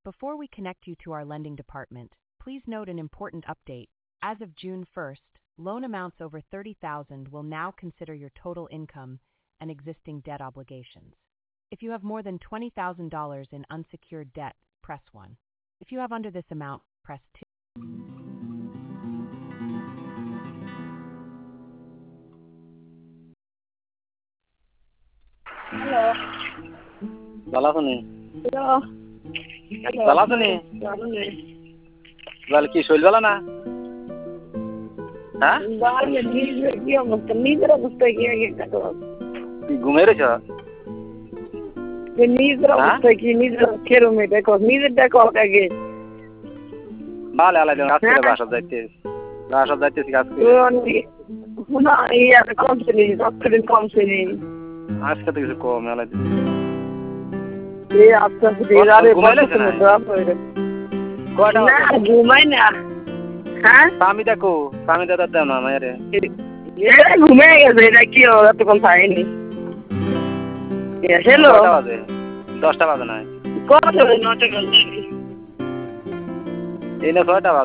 Before we connect you to our lending department, please note an important update. As of June 1st, loan amounts over $30,000 will now consider your total income and existing debt obligations. If you have more than $20,000 in unsecured debt, press 1. If you have under this amount, press 2. Hello ভালো আছো নি? Hello hello ভালো আছো নি? ভালো নেই বল কি শৈল ভালো না? হ্যাঁ? নিজের কি অবস্থা নিজের অবস্থা কি আগে দেখো তুই ঘুমিয়ে রয়েছ? নিজের অবস্থা কি নিজের কেরম দেখো নিজের দেখো আগে ভালো আলাই কাজ করে বাসা যাইতেছি কাজ করে। না ইয়ার কমছে নি সবদিন কমছে নি আজকে তো কিছু কম আলাই এই আস্তে আস্তে আরে কয়টা না ঘুমাই না হ্যাঁ স্বামী দেখো স্বামী দাদা দেও না মায়ের ঘুমে গেছে এটা কি এতক্ষণ পাইনি হ্যালো 10টা বাজে না কত 9টা বাজে এই না 6টা বাজে